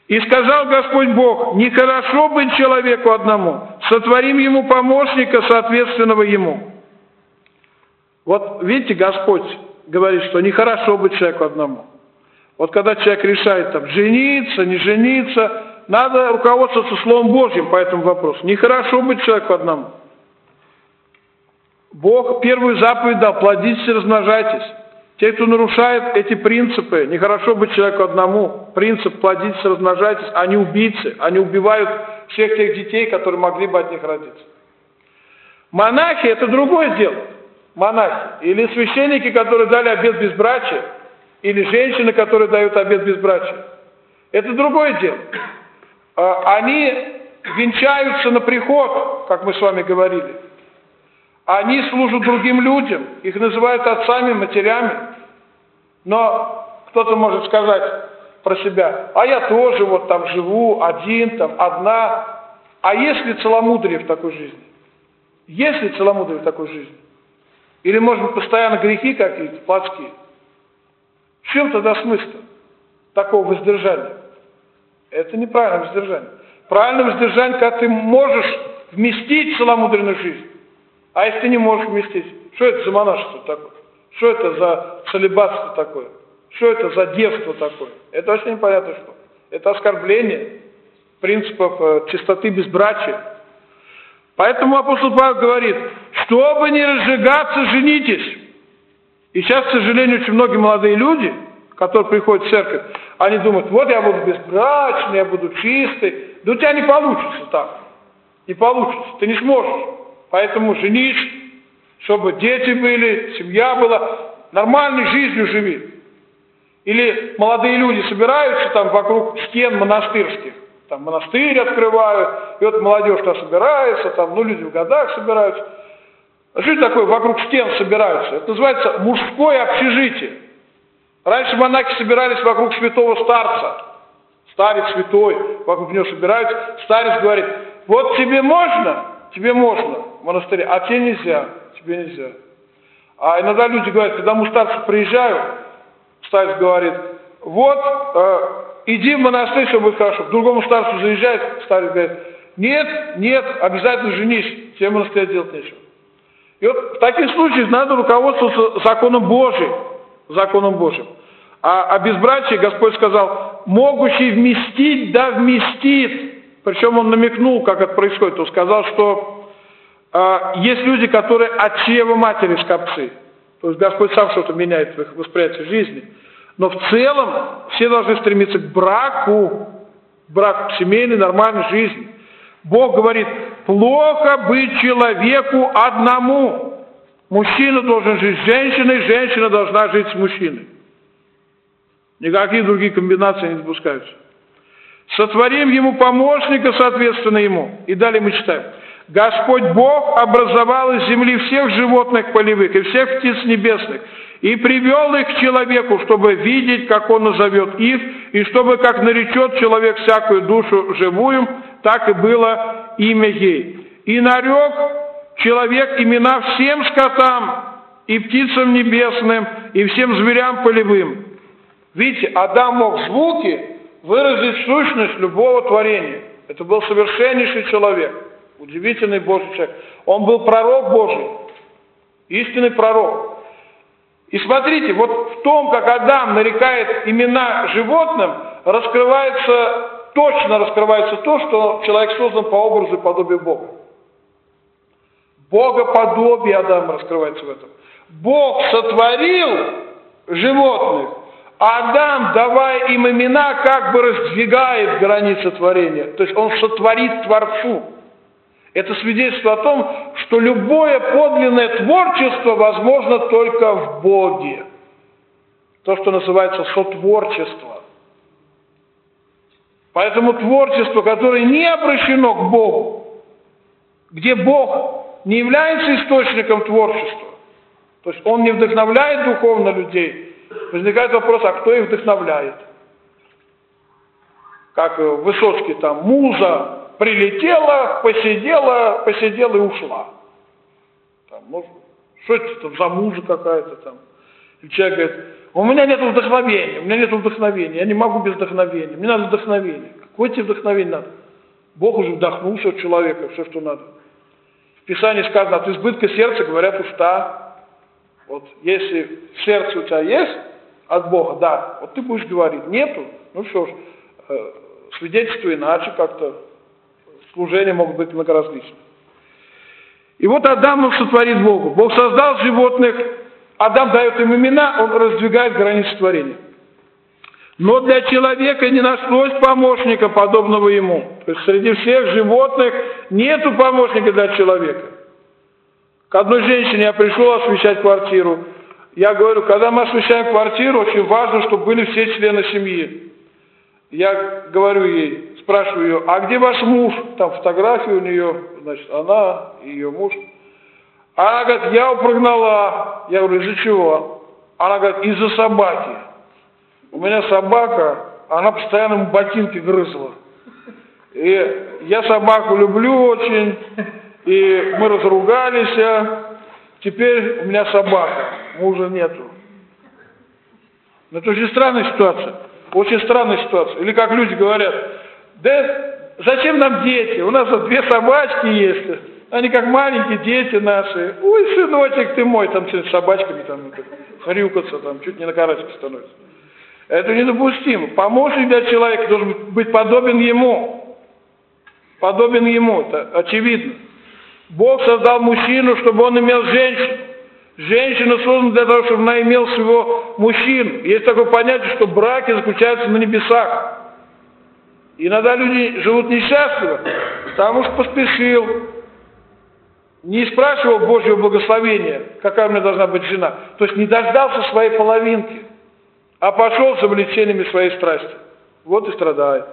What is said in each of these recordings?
И сказал Господь Бог: нехорошо быть человеку одному, сотворим ему помощника, соответственного ему. Вот видите, Господь говорит, что нехорошо быть человеку одному. Вот когда человек решает там, жениться, не жениться, надо руководствоваться Словом Божьим по этому вопросу. Нехорошо быть человеку одному. Бог первую заповедь дал: плодитесь и размножайтесь. Те, кто нарушает эти принципы, нехорошо быть человеку одному, принцип плодитесь и размножайтесь, они убийцы, они убивают всех тех детей, которые могли бы от них родиться. Монахи – это другое дело. Монахи. Или священники, которые дали обет безбрачия, или женщины, которые дают обет безбрачия. Это другое дело. Они венчаются на приход, как мы с вами говорили. Они служат другим людям, их называют отцами, матерями. Но кто-то может сказать про себя: а я тоже вот там живу, один, там, одна. А есть ли целомудрие в такой жизни? Есть ли целомудрие в такой жизни? Или, может быть, постоянно грехи какие-то, плотские? В чем тогда смысл такого воздержания? Это неправильное воздержание. Правильное воздержание, когда ты можешь вместить целомудренную жизнь. А если ты не можешь вместить? Что это за монашество такое? Что это за целибатство такое? Что это за девство такое? Это вообще непонятно что. Это оскорбление принципов чистоты безбрачия. Поэтому апостол Павел говорит: чтобы не разжигаться, женитесь. И сейчас, к сожалению, очень многие молодые люди, которые приходят в церковь, они думают: вот я буду безбрачный, я буду чистый. Да у тебя не получится так. Не получится. Ты не сможешь. Поэтому женись, чтобы дети были, семья была, нормальной жизнью живи. Или молодые люди собираются там вокруг стен монастырских, там монастырь открывают, и вот молодежь там собирается, там, люди в годах собираются. Что это такое вокруг стен собираются? Это называется мужское общежитие. Раньше монахи собирались вокруг святого старца. Старец святой, вокруг него собираются. Старец говорит: вот тебе можно в монастыре, а тебе нельзя, тебе нельзя. А иногда люди говорят, к одному старцу приезжаю, старец говорит: вот, иди в монастырь, все будет хорошо. К другому старцу заезжает, старец говорит: нет, обязательно женись, тебе в монастыре делать нечего. И вот в таких случаях надо руководствоваться законом Божьим. А о безбрачии Господь сказал: могущий вместить, да вместит. Причем он намекнул, как это происходит. Он сказал, что есть люди, которые от чрева матери скопцы. То есть Господь сам что-то меняет в их восприятии жизни. Но в целом все должны стремиться к браку, к семейной, нормальной жизни. Бог говорит: плохо быть человеку одному. Мужчина должен жить с женщиной, женщина должна жить с мужчиной. Никакие другие комбинации не допускаются. Сотворим ему помощника, соответственно ему. И далее мы читаем: Господь Бог образовал из земли всех животных полевых и всех птиц небесных, и привел их к человеку, чтобы видеть, как он назовет их, и чтобы, как наречет человек всякую душу живую, так и было имя ей. И нарек человек имена всем скотам, и птицам небесным, и всем зверям полевым. Видите, Адам мог в звуке выразить сущность любого творения. Это был совершеннейший человек, удивительный Божий человек. Он был пророк Божий, истинный пророк. И смотрите, вот в том, как Адам нарекает имена животным, точно раскрывается то, что человек создан по образу и подобию Бога. Богоподобие Адама раскрывается в этом. Бог сотворил животных, а Адам, давая им имена, как бы раздвигает границы творения. То есть он сотворит Творцу. Это свидетельство о том, что любое подлинное творчество возможно только в Боге. То, что называется сотворчество. Поэтому творчество, которое не обращено к Богу, где Бог не является источником творчества, то есть он не вдохновляет духовно людей, возникает вопрос: а кто их вдохновляет? Как Высоцкий там: муза прилетела, посидела и ушла. Там, что это там за муза какая-то там? И человек говорит: У меня нет вдохновения, я не могу без вдохновения, мне надо вдохновение. Какое тебе вдохновение надо? Бог уже вдохнул все человека, все, что надо. В Писании сказано, от избытка сердца говорят уста. Вот если в сердце у тебя есть от Бога, да, вот ты будешь говорить. Нету, ну что ж, свидетельство иначе как-то, служения могут быть многоразличны. И вот Адам сотворит Богу. Бог создал животных, Адам дает им имена, он раздвигает границы творения. Но для человека не нашлось помощника, подобного ему. То есть среди всех животных нету помощника для человека. К одной женщине я пришел освещать квартиру. Я говорю, когда мы освещаем квартиру, очень важно, чтобы были все члены семьи. Я говорю ей, спрашиваю ее, а где ваш муж? Там фотография у нее, значит, она и ее муж. Она говорит, я его прогнала. Я говорю, из-за чего? Она говорит, из-за собаки. У меня собака, она постоянно ему ботинки грызла. И я собаку люблю очень, и мы разругались. Теперь у меня собака, мужа нету. Это очень странная ситуация. Очень странная ситуация. Или как люди говорят, да зачем нам дети? У нас вот 2 собачки есть. Они как маленькие дети наши. Ой, сыночек ты мой, там с собачками там хрюкаться, там чуть не на карасике становится. Это недопустимо. Помощник для человека должен быть подобен ему. Подобен ему, это очевидно. Бог создал мужчину, чтобы он имел женщину. Женщина создана для того, чтобы она имела своего мужчину. Есть такое понятие, что браки заключаются на небесах. Иногда люди живут несчастливо, потому что поспешил, не спрашивал Божьего благословения, какая у меня должна быть жена. То есть не дождался своей половинки, а пошел за влечениями своей страсти. Вот и страдает.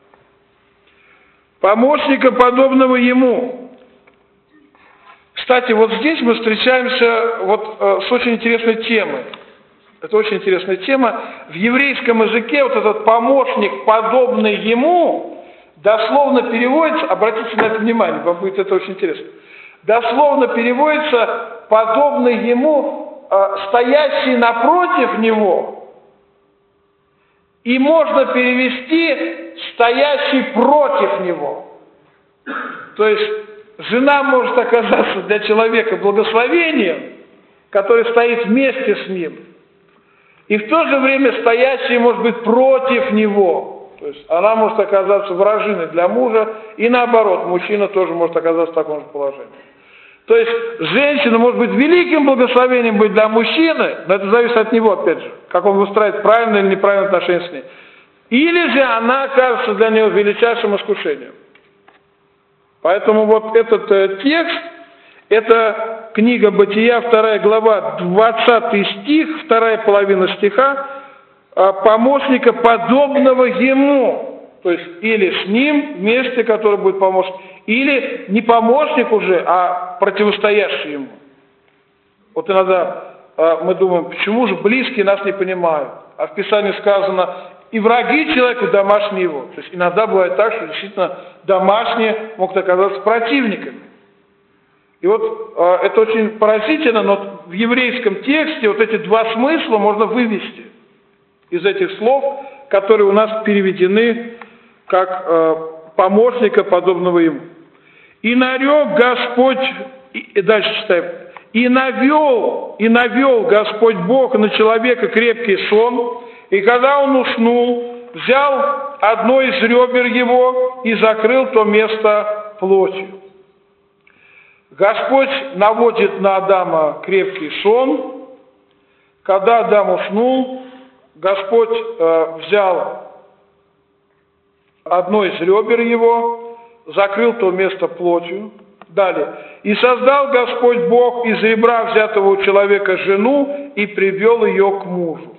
Помощника, подобного ему. Кстати, вот здесь мы встречаемся с очень интересной темой. Это очень интересная тема. В еврейском языке вот этот помощник, подобный ему, дословно переводится, обратите на это внимание, вам будет это очень интересно. Дословно переводится подобный ему, стоящий напротив него. И можно перевести стоящий против него. То есть жена может оказаться для человека благословением, который стоит вместе с ним. И в то же время стоящий может быть против него. То есть она может оказаться вражиной для мужа, и наоборот, мужчина тоже может оказаться в таком же положении. То есть женщина может быть великим благословением быть для мужчины, но это зависит от него, опять же, как он выстраивает правильное или неправильное отношение с ней. Или же она окажется для него величайшим искушением. Поэтому вот этот текст, это книга Бытия, 2 глава, 20 стих, 2 половина стиха, помощника, подобного ему. То есть или с ним вместе, который будет помощник, или не помощник уже, а противостоящий ему. Вот иногда мы думаем, почему же близкие нас не понимают? А в Писании сказано, и враги человеку домашние его. То есть иногда бывает так, что действительно домашние могут оказаться противниками. И вот это очень поразительно, но в еврейском тексте вот эти 2 смысла можно вывести из этих слов, которые у нас переведены как помощника, подобного ему. И нарек Господь, и дальше читаем, и навел Господь Бог на человека крепкий сон, и когда он уснул, взял одно из ребер его и закрыл то место плотью. Господь наводит на Адама крепкий сон. Когда Адам уснул, Господь взял одно из ребер его, закрыл то место плотью. Далее. И создал Господь Бог из ребра взятого у человека жену и привел ее к мужу.